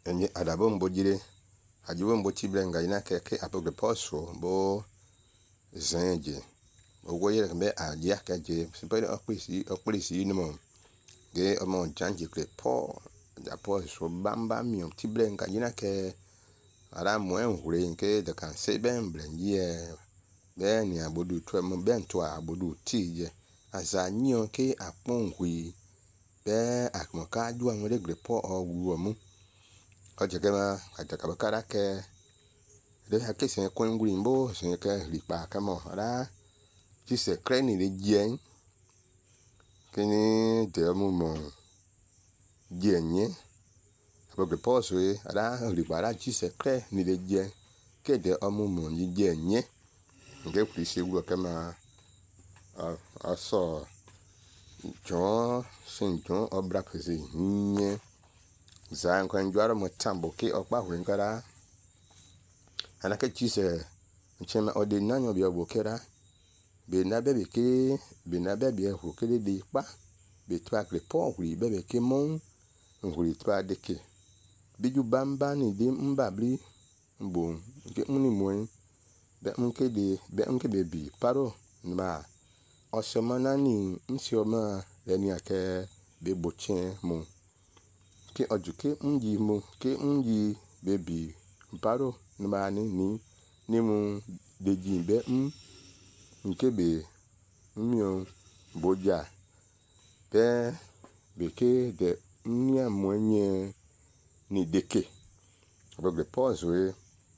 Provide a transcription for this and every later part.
enye adabo mbojire ajibo mbochiblenga ina keke apogre poso bo zenje ogoye mbe adia keje sipe okpisi nimo ge omo janji kle po ja po so bamba mi tiblenga ina ke ara mo enhure nke de kan se ben blenye be ni abodu to mo ben to abodu tije azanyo ke apon hui be akmoka ju an regre po owu mu ojegema ajaka bakara ke de hakese ko nguri mbo se ke ripa kamo ara ti se kreni le jen kini de mu mo jenye abogre poso e ara ripa ara ti se kre ni le jen ke de omu mo ni jenye nge kwisi wo kama aso John Saint John obra pese nye zan kwan jwaro mo tambo ke okpa hwe nkara anake chise nchema ode nanyo bia bokera be na bebe ke be na bebe hu ke de pa be twa kle po huri bebe ke mon huri twa de ke biju bamba ni de mbabli mbo ke muni moy be unke de be unke bebi paro ma osomana ni nsioma leni ake be bochen mo ke ojuke nji mo ke nji bebi paro nba ni mu deji be nke be mio boja be ke de nya mwenye ni deke abogre pause we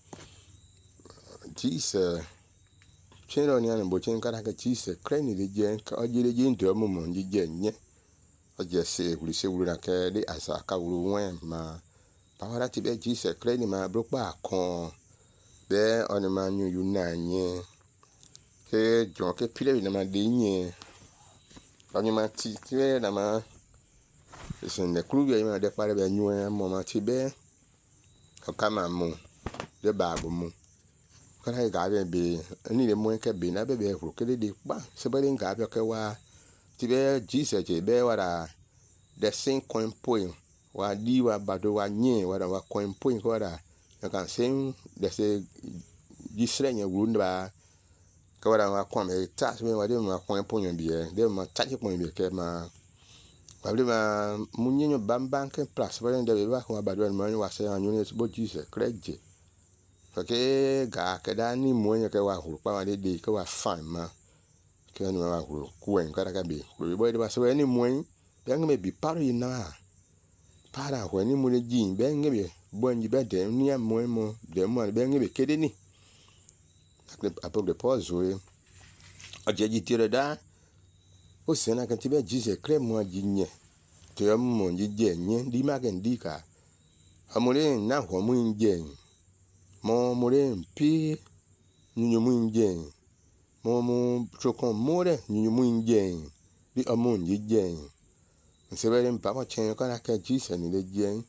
tise chero ni an bochen kara ke tise kreni de jen ka ojire jen to mo mo nje oje se wuri se wuri na ke de asa ka wuru wen ma pawara ti be tise kreni ma bropa kon be oni ma nyu yu na nye ke jon ke pile na ma de nye oni ma ti na ma esen de kru ye ma de pare be nyu mo ma ti be o kama mo de ba bo mo kara ga be ni le mo ke be na be hu ke de pa se be nga be ke wa ti be jesus je be wara de sin coin point wa di wa bado wa nye wa coin point ko da kan sen de se gisrenya wunda ka wara wa kwa me ta se wa de ma coin point bi de ma ta ke point bi ke ma wa de ma munyenyo bamba ke place wa de be wa ko bado ma wa se anyu ne bo jesus kreje ke ga ke da ni moye ke wa hu pa wa de ke wa fan ma ke ni wa hu ku en ka ka bi ko bo de ba so ni moye be ngme bi paro ina para ho ni mo le jin be ngbe bo nji be de ni moye mo de mo be ngbe kede ni apogre pause we ojeji tire da o se na kan ti be jise kre mo jinye te mo nje nye di ma gen di ka amore na ho mo nje mo more mpi nyunyu mu nje mo chokon more nyunyu mu nje bi amu nje nsebere mpa ko chen ko na ka jise ni le je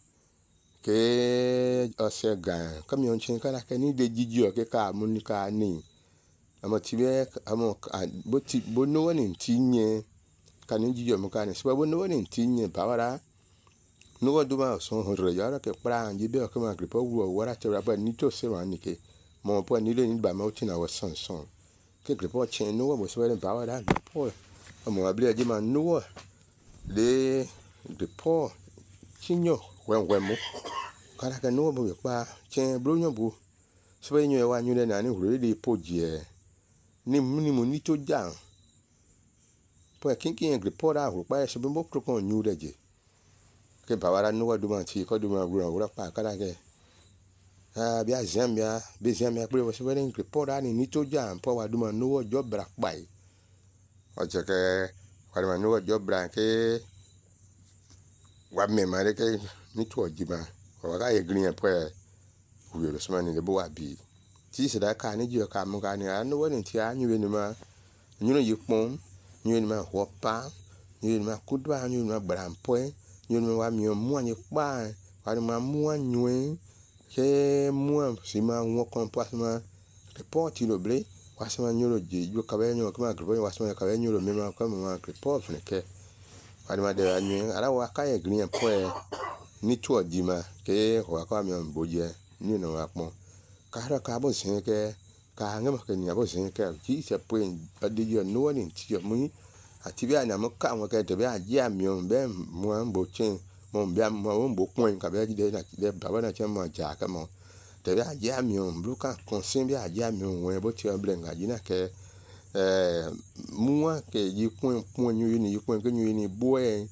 ke ose ga kamion chen ka na ka ni de jiji o ke ka mu ni ka ni amo tibe amo bo no ni tinye ka ni jiji o mu ka ni se bo no ni tinye bawara no do ma so ho re yara ke pra nji be o ke ma gripo wu o wara te ra ba ni to se wa ni ke mo po ni le ni ba ma o ti na wa son ke gripo chen no mo se bawara gripo amo abli aje ma no le gripo chinyo wenwemu kara ka no bo pa chen bronyo bu se be nyo wa nyu le na ni hu le pojie ni mo ni to ja po kinkin gripo ra hu pa se be mo pro kon nyu leje ke bawara no wa do ma ti ko do ma wura pa kara ke bi azambia be zambia pe wo se be gripo ra ni to ja po wa do ma no wo jo bra pa yi o je ke wa ma no wo jo bra ke wa me ma re ke ni to ojima wa ga ye green po e hu so ma ni le bo wa bi ti se da ka ni ji o ka mu ka ni no wo ni ti a nyu ni ma nyu ni pon nyu ni ma ho pa nyu ni ma kudwa nyu ni ma brampo nyu ni wa mi o mu ani pa wa ni ma mu anyu ke mu si ma won kon pa ma report lo ble wa se ma nyu lo je ju ka be nyu ka ma gbo wa se ma ka be nyu lo mi ma ka ma report ne ke wa ni ma de anyu ara wa ka ye green po e ni tuo jima ke ho ka mi boje ni no apon ka ka bo sin ke ka ngam ke ni abo sin ke ji se puen adi yo no ni ti mu ati bi ana mo ka won ke te bi aje ami o be mo bo chen mo bi mo bo pon ka be de na de baba na chen mo ja ka mo te bi aje ami o bru ka konsin bi aje ami o won bo ti o blenga ji na ke mua ke yi pon nyu ni pon ke nyu ni boe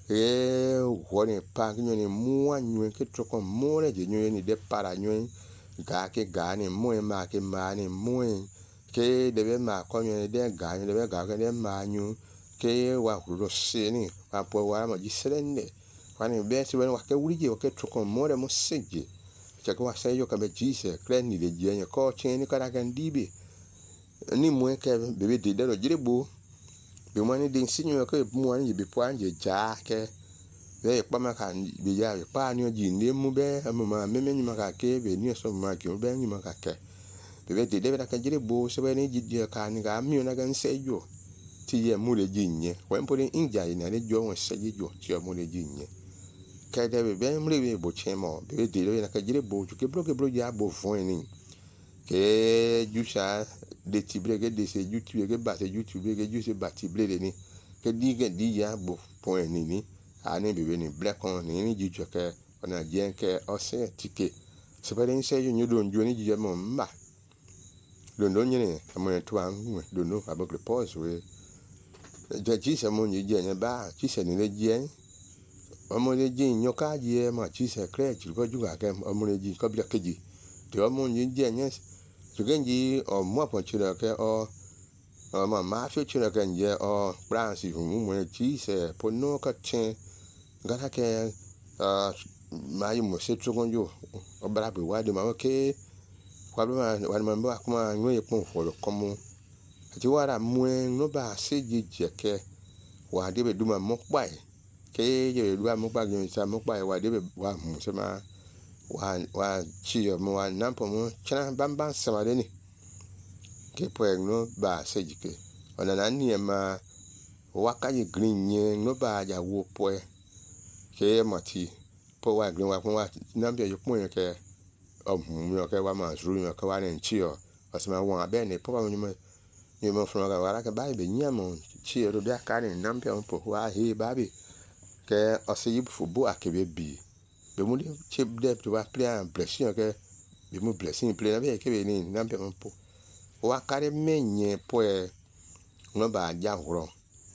woni pa nyu ni mua nyu ke troko mo le je nyu ni de para nyu ga ke ga ni mo ma ke ma ni mo ke de be ma ko nyu de ga ni de be ga ke de ma nyu ke wa ro se ni wa po wa ma ji serende wa ni be se wa ke wuri je ke troko mo le mo seje che ko wa se yo ka be ji se kre ni de je ni ko chen ni ka ra kan dibe ni mo ke be de de ro jire bo be mo ni de sinyo ke mo ni be po anje ja ke be pa ma kan be ya pa ni ji ni mu be ma me ni ma ka ke be ni so ma ke be ni ma ka ke be de de ka jire bo se be ni ji ka ni ga mi na ga nse yo ti ye mu le ji nye wa mpo ni inja ni na le jo won se ji jo ti o mu le ji nye ke de be mu le be bo chen mo be de de na ka jire bo ju ke bro ya bo fun ni ke jusa de tibrege de se youtube ke ba se youtube ke juse ba tibrege ni ke di ya bo point ni ani bebe ni black on ni juju ke ona je ke ose tike se ba ni se yo nyodo njo ni jije mo mba dondo nyene amo to an dondo abo ke pause we je ji se mo ni je ne ba ji se ni le je omo le je nyoka je ma ji se kre ji ko juga ke omo le ji ko bi ke ji te omo ni je ne Sugenji or more popular or ma future can ye or branch whom cheese pono catching gata ke my must on you or brabi wide ma okay one member come no yepon for common at you are moon no ba say jeke wa de be do ma mokbai ke ye do mokbai you sa mokbai wa de be wa musema wa chi mo wa nampo mo chana bamba samade ni ke poe no ba sejike ona na ni ma waka ye green ye no ba ja wo poe ke mati po wa green wa nambe yo poe ke mo ke wa ma zuru ke wa nen chi o asema wa be ne po wa ni mo fro ga wa ka ba be nyamo chi ro da ka ni nambe on po wa he ba bi ke oseyi fu bo akebe bi be mu de chip de to wa plan blessing ke be mu blessing plan be ke be ni nambe on po wa kare menye poe no ba ja horo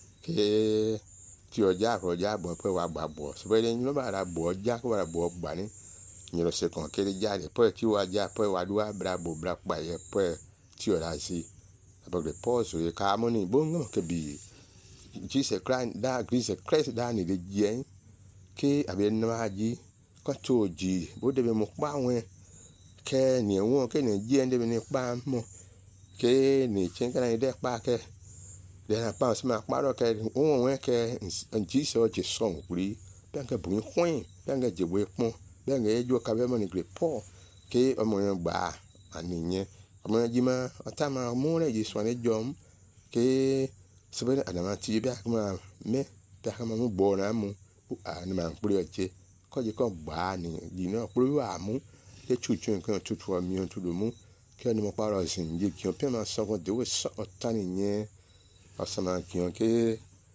ke ti o ja ro ja bo pe wa gba bo so be ni no ba ra bo ja ko ra bo gba ni ni lo se kon ke ja le poe ti wa ja poe wa duwa bra bo bra pa ye poe ti o ra si about the pause we ka mo ni bo ngo ke bi Jesus Christ da Christ da ni de je ke abe no aji ko to ji bo de be mo pa won ke ni won ke ni je de be ni pa mo ke ni chen kana de pa ke de na pa se ma pa ro ke won ke Jesus je son kuri ben ke bu hwin ben ke je we pon ben ke jo ka be mo ni gre po ke omo yan gba aniyen omo ji ma ata ma mo le ji so ne jom ke se be adama ti be akuma me be akuma mo bo na mu ani ma puri oje ko je ko gba ni ji na puri wa mu ke chuchu nkan tutu mi on tudu mu ke ni mo paro sin je ki o pe ma so ko de we so tani yen asama ki on ke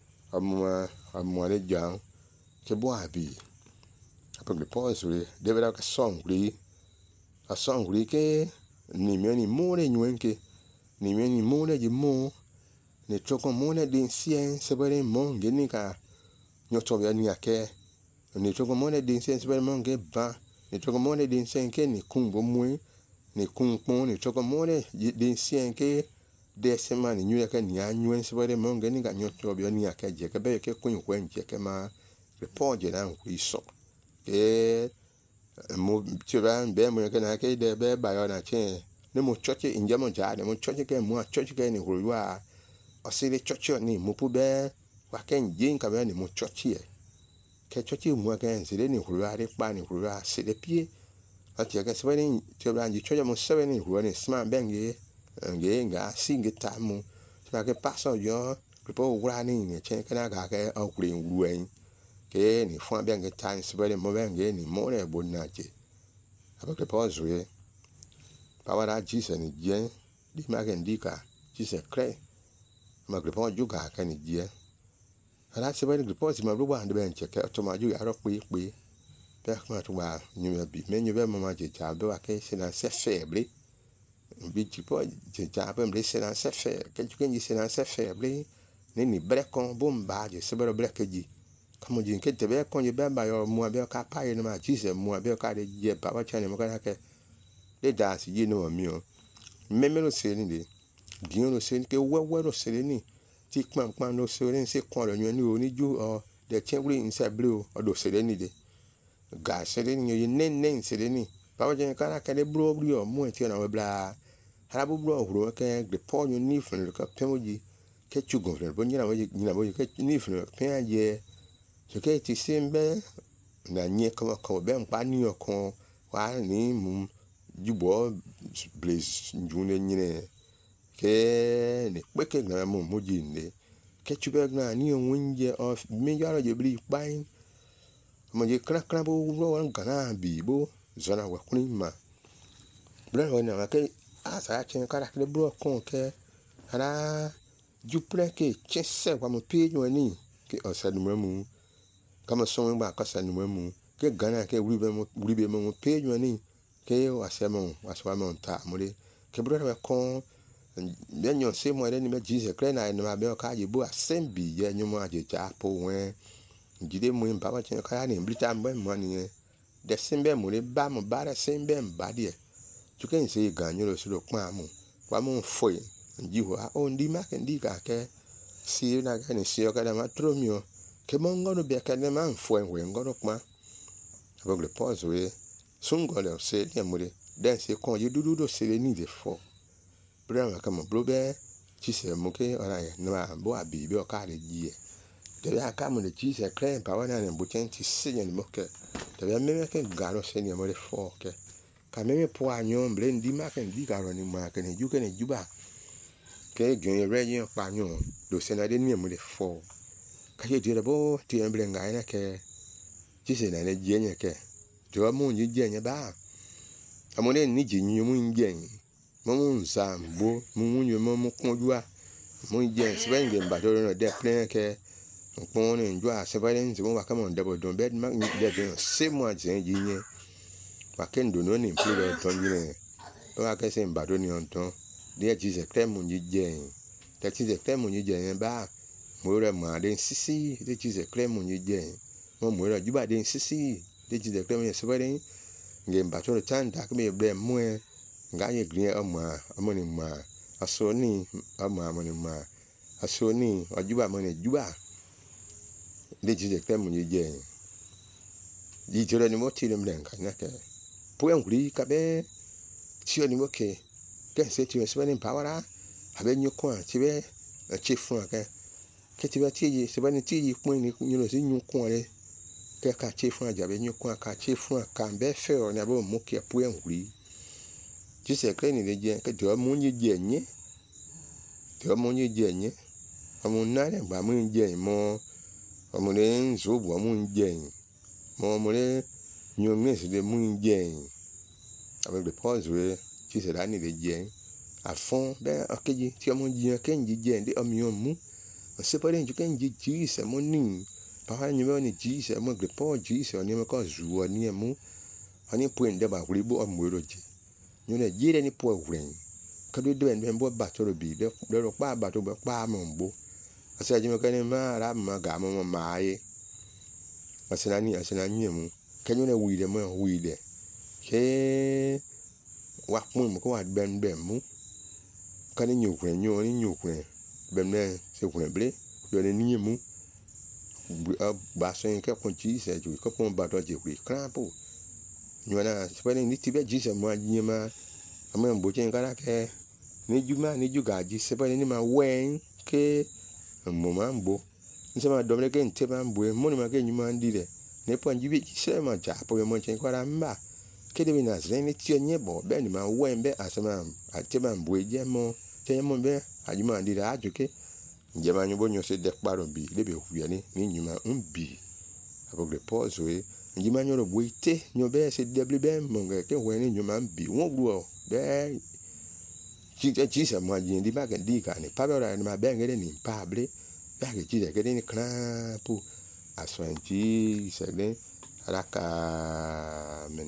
amu le jan ke bo abi apo le pause we de vera ka song ri ke ni mi ni mo le nyen ke ni mi ni mo le ji mo ni choko mo le din sien se bere mo ngeni ka nyoto ya ni ake ni choko mo le din sien se bere mo nge ba ni choko mo le din sien ke ni kumbo mu ni kunkpon ni choko mo le din sien ke de sema ni nyu ke ni anyu se bere mo ngeni ka nyoto ya ni ake je ke be ke kun kwen je ke ma report je na ku iso ke mo tira be mo ke na ke de be ba yo na che ne mo choche inje mo ja ne mo choche ke mo choche ke ni ruwa osile choche ni mo pu be wa ken je nka be ni mo choche ke choche mo ke nsile ni ruwa re pa ni ruwa se de pie ati ke se ni tira nji choche mo se ni ruwa ni sma benge nga singe ta mo na ke paso yo po wa ni che ke na ga ke okuri ruwa ke ni fun be nge tan sebele mo be nge ni mo ne bonaje avec le pause pawara Jesus ni je di ma ke ndika Jesus kre ma gre pon juga ka ni je ala sebele gre pause ma ru ba de che ke to ma ju ya ro pe pe ma to ba nyu bi me nyu be mo ma je cha be wa ke se na se faible bi ti po je cha be me se na se faible ke ju ke ni se na se faible ni bre kon bomba je sebele bre ke ji kamo jin ke tebe kon je be ba yo mo be ka pa ye ma Jesus mo be ka de je ba wa cha ni mo ka ke le da si je no mi o meme lo se ni de bien lo se ni ke wewe lo se ni ti pam lo se ni se kon lo ni o ni ju o de chenwuri nse blue o do se ni de ga se ni yo nen se ni ba wa je ka ke de bro o mo ti na we bla ha bu bro huro ke de po yo ni fun ka pemoji ke chugo fun bo ni na we ke ni fun pe aje so ke ti simbe na nye ko be mpa ni okon wa ni mu jubo blaze njune nyine ke ne peke na mo jinde ke chube na ni onje of me yaro je bri pain mo je kra bo ro ngana bi bo zona wa kunima bra ho na ke asa chen kara ke bro kon ke ara jupre ke chese wa mo pe yo ni ke osadu mu kama son ba ka sanu mu ke gana ke wuri be mo pe yo ni ke wasemo ta mure ke brother we kon benyo se mo re ni me Jesus kre na ma be ka je bo asembi ye nyumo aje cha po wen jide mu mba wa chen ka ni blita mbo mo ni de sembe mu re ba mo ba re sembe mba de tu ken se ganyo lo suro pa mu wa mo foi njiho a o ndi ma ke ndi ka ke si na ga ni si o ka da ma tromio ke mo ngono be ka ne ma foi we ngono pa avec le pause we sungole se ni amure den se kon ye dudu se ni de fo brama kama brobe ti se mo ke ora ye na bo abi be o ka re ji e de ya ka mo de ti se kren pa wa na ne bo chen ti se ni mo ke de ya me ke garo se ni amure fo ke ka me po anyo mbre ndi ma ke ndi garo ni ma ke ne ju ke ne juba ke gen re yin pa anyo do se na de ni amure fo ka je dire bo ti embre ngai na ke ti se na ne je nye ke to mo nyi je nye ba amone ni je nyi mu nje mo mu nsambo mu nyu mo konjua mo je se ben gen ba do no de plan ke pon ni njua se ben nzi mo wa ka mo de bo don bed ma ni de se mo je ji nye wa ken do no ni pli do ni wa ka se ba do ni on ton de ji se krem mo nyi je de ji se krem mo nyi je ba mo re ma de sisi de ji se krem mo nyi je mo re juba de sisi de ji se krem mo se ben nge mba to tan da ke me bre mo nga ye green amoni ma asoni amoni ma asoni ojuba mo ne juba de ji krem mo je di jore ni mo ti le mlenga na ke po nguri ka be ti oni mo ke se ti se ben power abe nyu kon ti be chi fun ke ti be ti yi se ben ti yi pon ni nyu si nyu kon le ke ka chi fun ajabe nyu kon ka chi fun ka be fe o na bo mo ke po nguri ti se kre ni le je ke do mo nyi je nye do mo nyi je nye amu na le ba mo je mo amu le nzo bo mo je mo le nyu mi se de mo je avec le pause we ti se la ni le je à fond ben akeji ti mo je ke nji je de omi mu se pa de ju ke nji ji se mo ni pa ni mo ni ji se mo le pause ji se ni mo ko zu ni mu ani point de ba kuri bo omo ro je nyu ne jire ni po wren ka do de ben bo ba to bi de ro pa ba to be pa mo mbo asa ji mo ka ni ma ra ma ga mo ma ye asina ni mu ke nyu ne wi de mo wi de ke wa pun mo ko wa ben mu ka ni nyu kwen ben ne se kwen ble do ne ni mu ba so ke kon ji se ju ko pon ba do je kwi krapo nyona sipani ni tibe ji se mo anyima ama mbo chen kara ke ni juma ni juga ji sipani ni ma wen ke mo ma mbo nse ma domre ke nte ma mbo mo ni ma ke nyuma ndire ne po njibi se ma ja po mo chen kara mba ke de na zre ni ti onye bo be ni ma wen be asema ate ma mbo je mo te mo be ajuma ndire ajuke nje ma nyubo nyo se de paro bi le be huya ni nyuma mbi abogre pause we njima nyoro buite nyobe se deble be monga ke weni nyuma mbi won gro be chi sa mo yin di ba ke di ka ni pa ba ni ma be ngere ni pable ba ke chi de ke ni kran pu aswanti se de raka